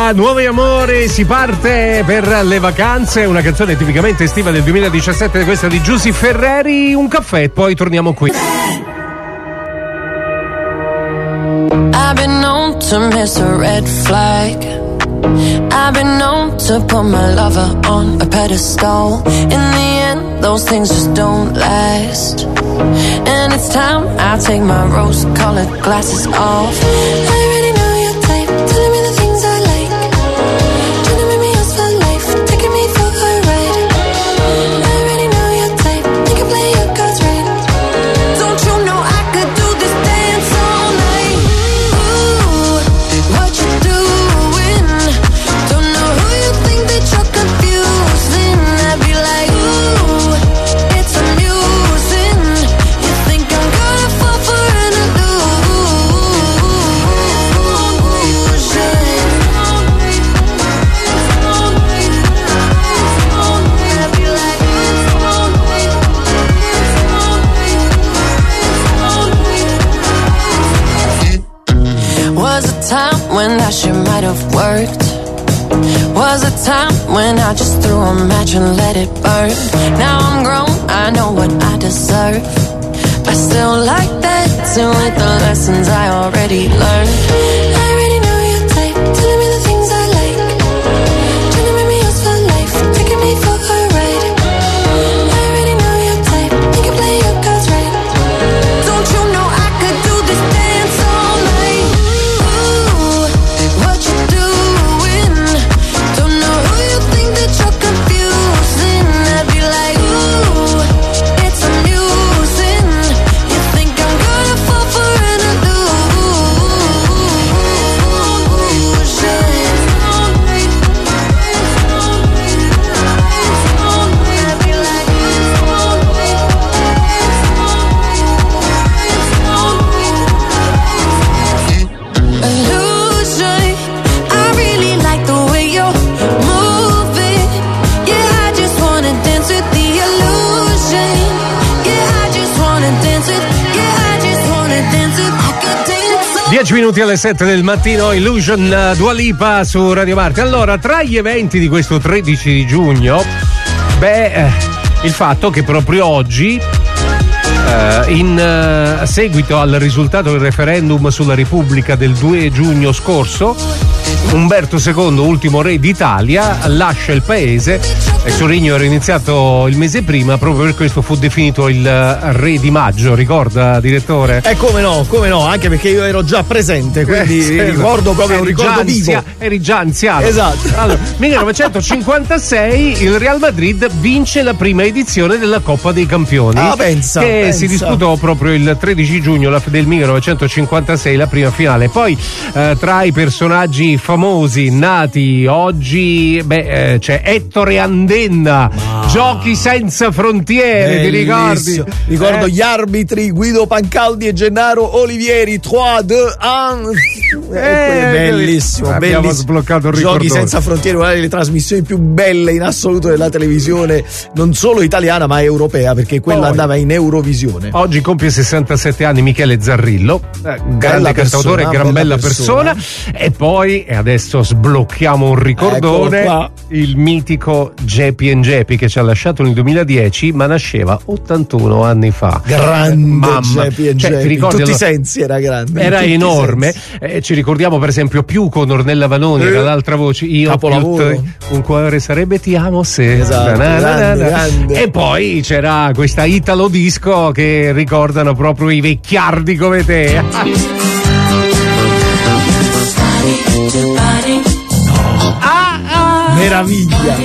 Allora, nuovi amori, si parte per le vacanze, una canzone tipicamente estiva del 2017, questa di Giusy Ferreri, un caffè e poi torniamo qui. I've been known to miss a red flag. I've been known to put my lover on a pedestal. In the end, those things just don't last. And it's time I take my rose-colored glasses off. I already know your type, telling me the things I like. Trying to make me yours for life, taking me for a ride. I already know your type, you can play your cards right. Don't you know I could do this dance all night? Ooh, what you doing? Don't know who you think that you're confusing. I'd be like, ooh, it's amusing. You think I'm gonna fall for an Was a time when that shit might have worked. Was a time when I just threw a match and let it burn. Now I'm grown, I know what I deserve. I still like dancing with the lessons I already learned. I already know your type, telling me the things I like. Trying to make me yours for life, taking me for a ride. I already know your type, you can play your cards right. Don't you know I could do this dance all night? Ooh, what you doing? Don't know who you think that you're confusing. I'd be like, ooh, it's amusing. You think I'm gonna fall for an illusion. I really like the way you're moving. Yeah, I just wanna dance with the illusion. Yeah, I just wanna dance with. Yeah, I just wanna dance with. I could dance. 10 minuti alle 7 del mattino, Illusion, Dua Lipa su Radio Marte. Allora, tra gli eventi di questo 13 di giugno, il fatto che proprio oggi, in seguito al risultato del referendum sulla Repubblica del 2 giugno scorso, Umberto II, ultimo re d'Italia, lascia il paese. Il suo regno era iniziato il mese prima, proprio per questo fu definito il re di maggio, ricorda, direttore? Come no, anche perché io ero già presente, quindi ricordo proprio un ricordo vivo. Eri già anziano. Esatto. Allora, 1956 il Real Madrid vince la prima edizione della Coppa dei Campioni, pensa. Si disputò proprio il 13 giugno del 1956, la prima finale. Poi tra i personaggi famosi nati oggi c'è Ettore Andenna, Giochi senza frontiere, ti ricordi? Ricordo gli arbitri Guido Pancaldi e Gennaro Olivieri, 3, 2, 1. Bellissimo, abbiamo sbloccato il ricordo. Giochi senza frontiere, una delle trasmissioni più belle in assoluto della televisione, non solo italiana ma europea, perché quella andava in Eurovisione. Oggi compie 67 anni Michele Zarrillo, grande cantautore, gran bella persona. E poi, e adesso sblocchiamo un ricordone, il mitico Geppi and Geppi, che ci ha lasciato nel 2010 ma nasceva 81 anni fa. Grande Geppi and Geppi, ti ricordi, in tutti i sensi era grande, era enorme. Ci ricordiamo per esempio più con Ornella Vanoni, era l'altra voce, io capolavoro. Un cuore sarebbe ti amo se. Esatto, grande. E poi c'era questa Italo Disco che ricordano proprio i vecchiardi come te. Meraviglia.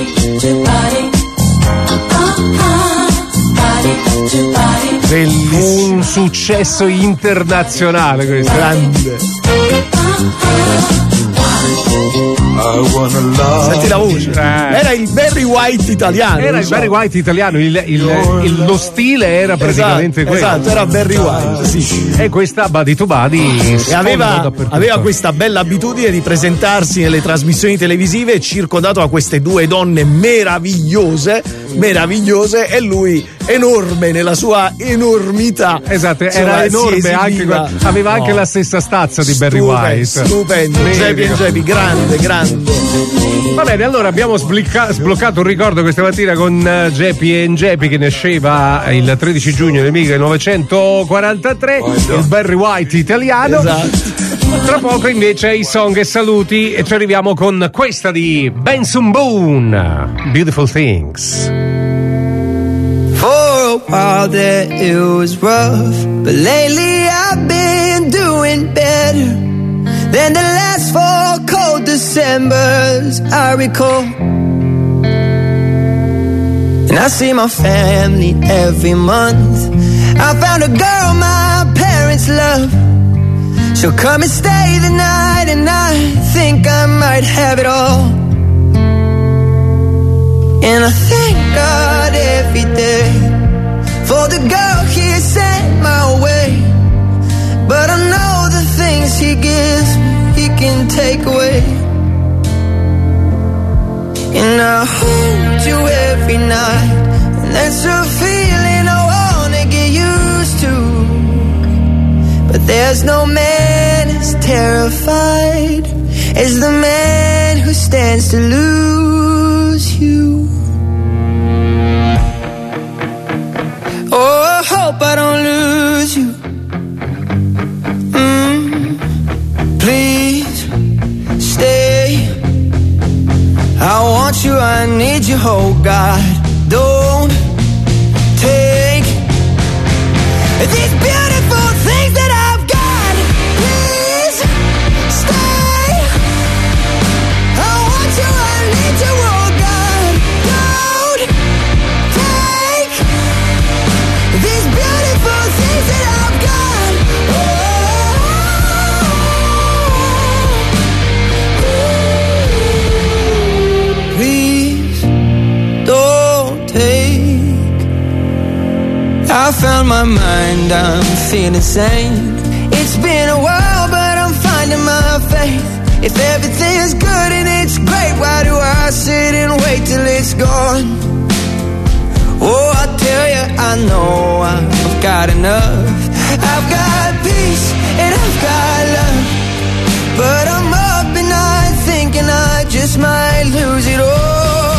Bellissimo. Un successo internazionale questo. Grande. Senti la voce. Era il Barry White italiano. Era il Barry White italiano, lo stile era praticamente quello. Esatto, era Barry White, sì. E questa Body to Body e aveva questa bella abitudine di presentarsi nelle trasmissioni televisive circondato da queste due donne meravigliose, e lui enorme nella sua enormità. Esatto, era enorme, aveva anche la stessa stazza di Barry White. Stupendo, Jeppy, grande. Va bene, allora abbiamo sbloccato un ricordo questa mattina con Jeppy and Jeppy, che nasceva il 13 giugno del 1943, il Barry White italiano. Esatto. Tra poco invece i song e saluti, e ci arriviamo con questa di Benson Boone, Beautiful Things. For a while there it was rough, but lately I've been doing better than the last 4 cold Decembers I recall. And I see my family every month. I found a girl my parents love. She'll come and stay the night, and I think I might have it all. And I thank God every day for the girl He sent my way. But I know the things He gives me, He can take away. And I hold you every night, and that's a feeling I wanna get used to. But there's no man as terrified as the man who stands to lose you. Oh, I hope I don't lose you. Please stay. I want you, I need you, oh God. Don't take these beautiful things that I've got. Please stay. I want you, I need you, oh God. Don't take these beautiful things that I've got. Please don't take. I found my mind, I'm feeling sane. It's been a while, but I'm finding my faith. If everything's good and it's great, why do I sit and wait till it's gone? Oh, I tell you, I know I've got enough. I've got peace and I've got love, but I'm up at night thinking I just might lose it all.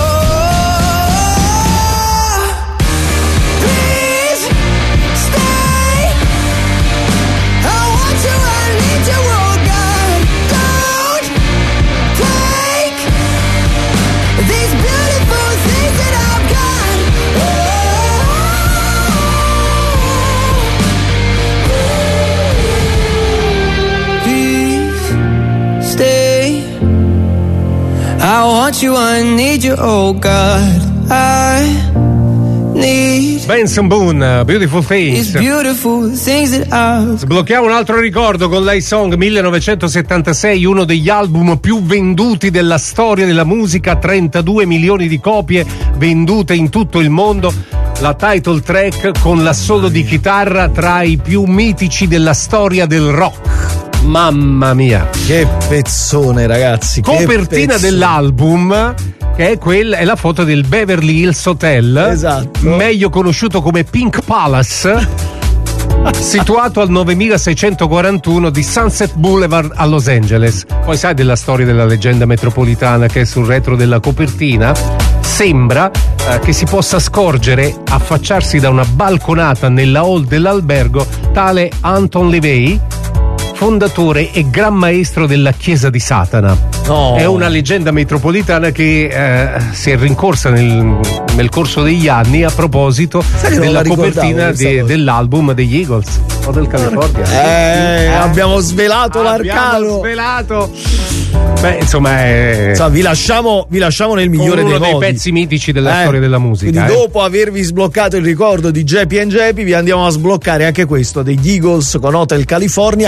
I want you, I need you, oh God, I need Benson Boone, Beautiful Things. Beautiful things that I... Sblocchiamo un altro ricordo con lei Song 1976, uno degli album più venduti della storia della musica, 32 milioni di copie vendute in tutto il mondo. La title track con l'assolo di chitarra tra i più mitici della storia del rock. Mamma mia, che pezzone, ragazzi. Copertina dell'album, che è la foto del Beverly Hills Hotel, esatto, meglio conosciuto come Pink Palace, situato al 9641 di Sunset Boulevard a Los Angeles. Poi sai della storia della leggenda metropolitana che è sul retro della copertina? Sembra che si possa scorgere, affacciarsi da una balconata nella hall dell'albergo, tale Anton LaVey, fondatore e gran maestro della Chiesa di Satana. No. È una leggenda metropolitana che si è rincorsa nel corso degli anni a proposito della copertina dell'album degli Eagles o del California. Abbiamo svelato l'arcano. Beh, insomma, vi lasciamo nel migliore dei modi. Uno dei pezzi mitici della storia della musica. Quindi dopo avervi sbloccato il ricordo di Jeppy and Jeppy, vi andiamo a sbloccare anche questo degli Eagles con Hotel California. Io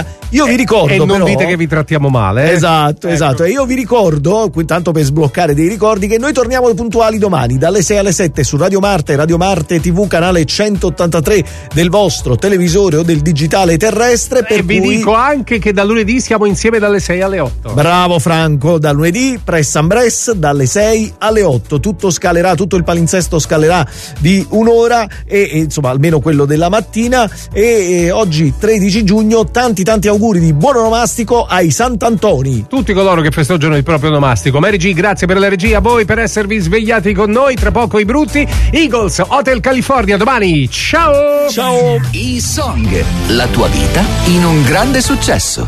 io vi ricordo e non però, dite che vi trattiamo male. Esatto. E io vi ricordo, tanto per sbloccare dei ricordi, che noi torniamo puntuali domani dalle 6 alle 7 su Radio Marte TV canale 183 del vostro televisore o del digitale terrestre. E vi dico anche che da lunedì siamo insieme dalle 6 alle 8. Bravo Franco, da lunedì Press and Bress dalle 6 alle 8. Tutto scalerà, tutto il palinsesto scalerà di un'ora e insomma almeno quello della mattina. E oggi 13 giugno tanti auguri di buon onomastico ai Sant'Antoni, tutti coloro che festeggiano il proprio onomastico. Mary G, grazie per la regia, a voi per esservi svegliati con noi. Tra poco i brutti Eagles, Hotel California domani. Ciao E-Song, la tua vita in un grande successo.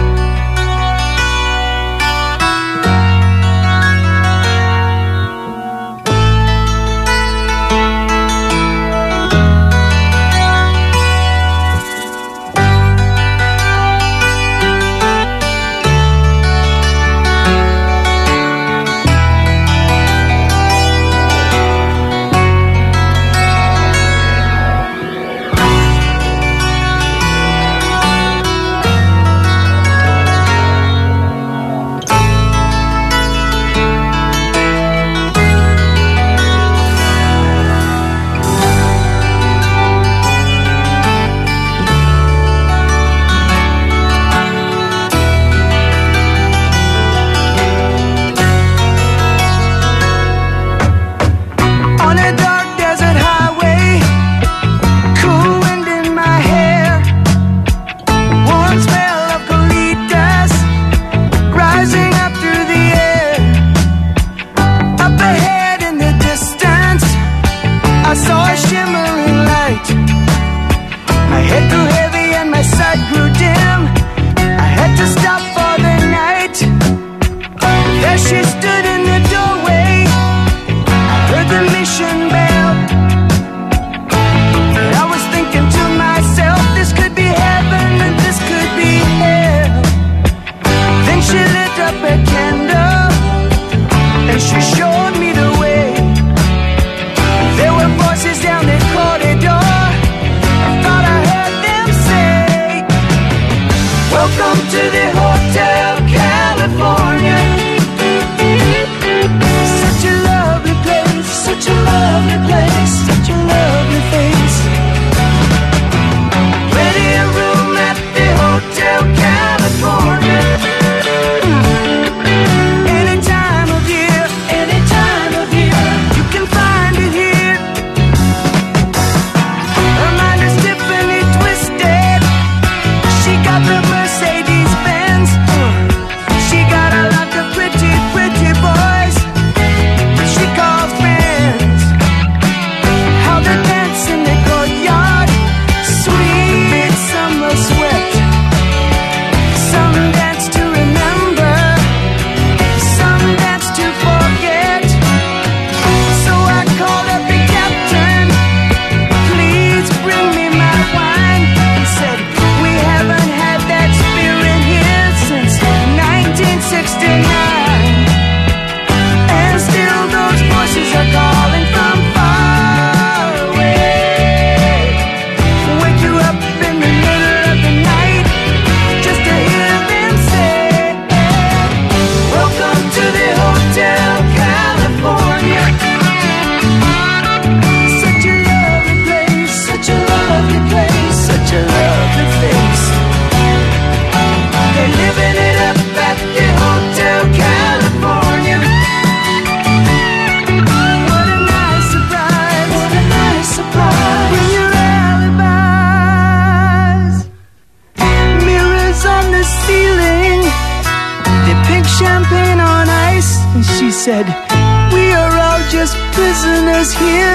said, we are all just prisoners here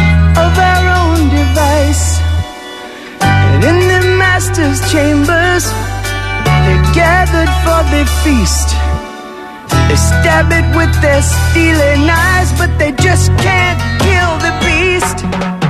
of our own device. And in the master's chambers, they're gathered for the feast. They stab it with their steely knives, but they just can't kill the beast.